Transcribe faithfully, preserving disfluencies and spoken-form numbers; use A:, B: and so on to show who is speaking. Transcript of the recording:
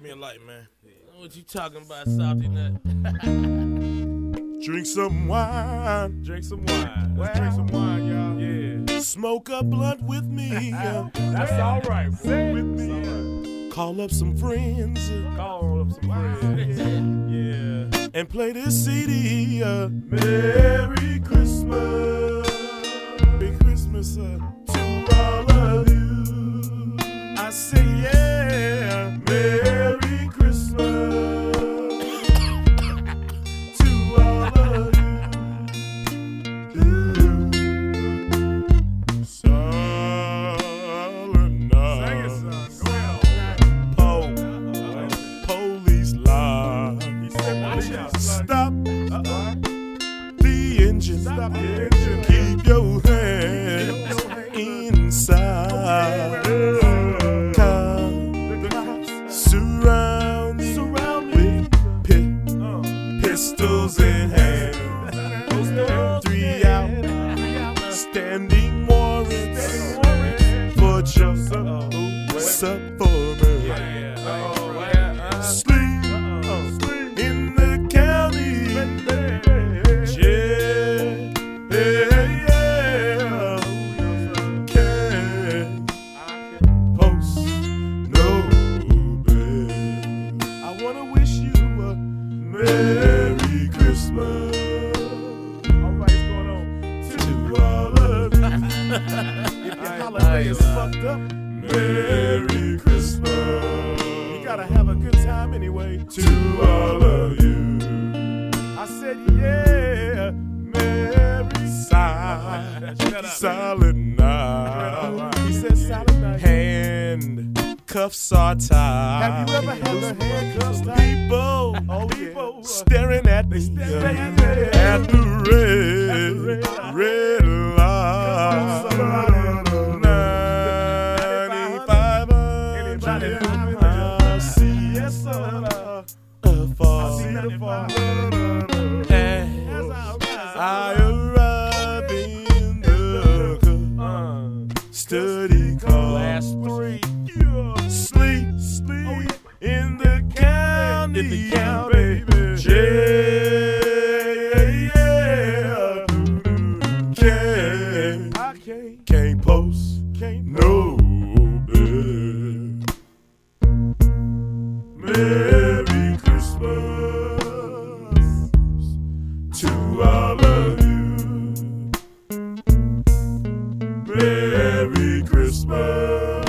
A: me a light, man. What you talking about, salty nut?
B: Drink some wine.
A: Drink some wine. Let's drink some wine, y'all. Yeah.
B: Smoke a blunt with me.
A: That's all right. Say with me.
B: Call up some friends.
A: Call up some friends. Yeah.
B: And play this C D. Uh, Merry Christmas. Merry Christmas uh, to all of you. I say yeah. Merry Christmas to all of you. Ooh. Silent night.
A: Sing it, son. Go ahead.
B: Po, police lie.
A: He said,
B: Stop
A: uh-uh.
B: the engine.
A: Stop the engine.
B: Keep your hands inside. Car surround me with pi- pistols in hand. Three out, standing warrants for just sup for me. Sleep in the county jail. Yeah, can't post no bill. I wanna wish you a Merry Christmas.
A: All right, what's going on?
B: To all of you.
A: If your holiday is fucked up,
B: Merry Christmas.
A: you gotta have a good time anyway.
B: To all of you.
A: I said, yeah, Merry
B: Silent,
A: Shut up.
B: silent night.
A: He said silent night.
B: Handcuffs are tied.
A: Have you ever had the handcuffs tied?
B: People,
A: Oh,
B: people
A: yeah.
B: staring at me
A: staring
B: at
A: at
B: the
A: red
B: red, red light. ninety-five
A: Anybody?
B: hundred. I'll see
A: Yes, sir.
B: afar.
A: See the far.
B: As I arrive in the car, study car.
A: Last three.
B: Sleep, sleep in the county,
A: In the county,
B: baby. Yeah, can't,
A: I can't.
B: can't post,
A: Can't
B: no bill. Merry Christmas to all of you. Merry Christmas.